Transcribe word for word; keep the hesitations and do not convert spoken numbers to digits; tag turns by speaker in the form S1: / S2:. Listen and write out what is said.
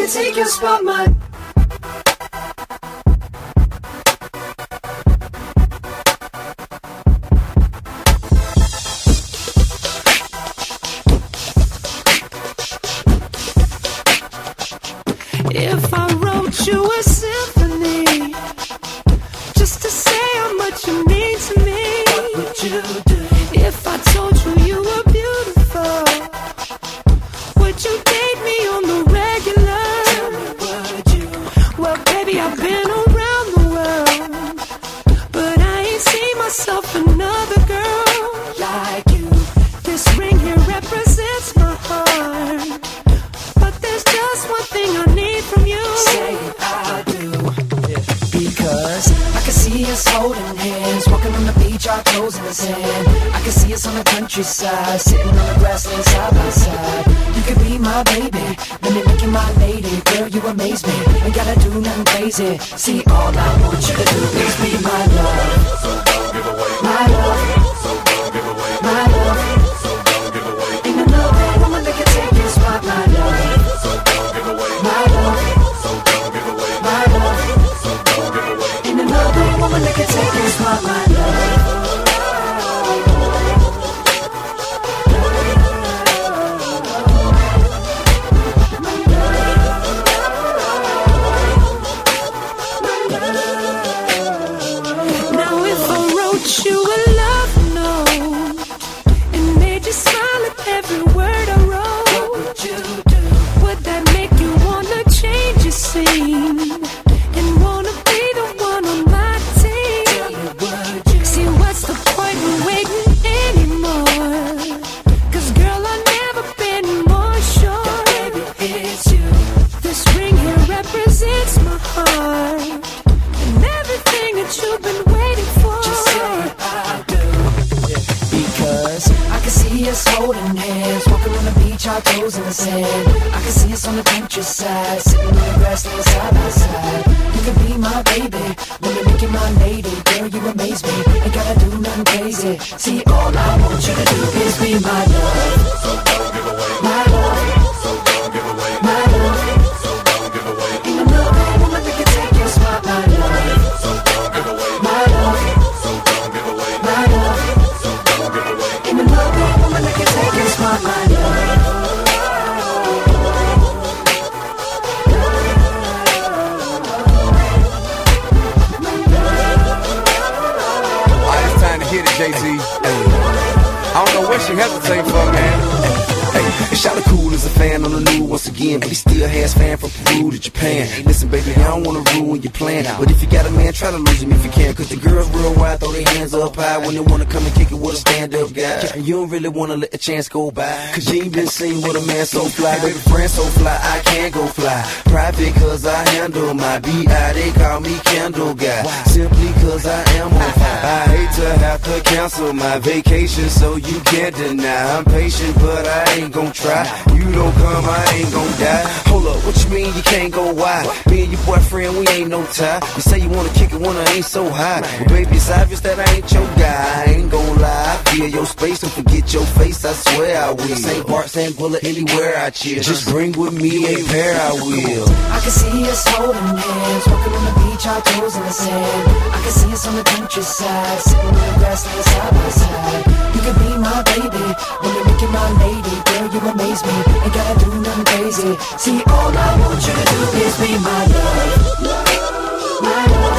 S1: can take your spot, my.
S2: If I wrote you a symphony just to say how much you mean to me, what would you do? If I told you you were beautiful, would you date me on the regular? Tell me, would you? Well, baby, I've been around the world, but I ain't seen myself another girl like you. This ring here represents my heart, but there's just one thing I need from you.
S1: Say I do, yeah. Because I can see us holding hands, walking on the beach, our toes in the sand. I can see us on the countryside, sitting on the grassland side by side. You could be my baby, let me make you my lady. Girl, you amaze me, ain't gotta do nothing crazy. See, all I want you to do is be my love. So don't give away my love. So don't give away my love. So don't give away. Ain't another woman that can take your spot, my love. So don't give away my love. So don't give away my love. So don't give away. Ain't another woman that can take your spot, my love.
S2: Now if I wrote you a love note and made you smile at every word I wrote,
S1: What would you do?
S2: would that make you wanna change your scene and wanna be the one on my team?
S1: Tell me, would you?
S2: See, what's the point in waiting anymore? Cause girl, I've never been more sure.
S1: Baby, it's you.
S2: This ring here represents my heart and everything that you've been waiting for.
S1: Just say I do, yeah. Because I can see us holding hands, walking on the beach, our toes in the sand. I can see us on the countryside, sitting on the grassland side by side. You could be my baby, let me make you my lady. Girl, you amaze me, ain't gotta do nothing crazy. See, all I want you to do is be my love. So don't give away my love. So don't give away my love. So don't give away. Ain't another woman that can take your spot, my love. So don't give away my love. So don't give away my love. So don't give away. Ain't another woman that can take your spot, my love.
S3: Alright, it's time to hit it, Jay-Z. I don't know what she hesitating for, man. Hey, Shawty cool as a fan on the new once again, but he still has fan from Peru to Japan. Listen, baby, I don't wanna ruin your plan, but if you got a man, try to lose him if you can. Cause the girls real wide, throw their hands up high when they wanna come and kick it with a stand-up guy. You don't really wanna let the chance go by, cause you ain't been seen with a man so fly. Baby, friend so fly, I can't go fly. Private cause I handle my B I, they call me Candle Guy. Simply cause I am on fire. I hate to have to cancel my vacation, so you can't deny. I'm patient, but I ain't gon' try. You don't come, I ain't gon' die. Hold up, what you mean you can't go wide? Me and your boyfriend, we ain't no tie. You say you wanna kick it when I ain't so high. But baby, it's obvious that I ain't your guy. I ain't gon' lie, I feel your space and forget your face, I swear I will. Saint Bart, Saint Bullet, anywhere I chill. Just bring with me a pair, I will.
S1: I can see us holding hands, walking on the beach, our toes in the sand. I can see us on the countryside, sitting on the grassland side by side. You can be my baby, when you make you my lady. Girl, you amaze me, ain't gotta do nothing crazy. See, all I want you to do is be my love. My love.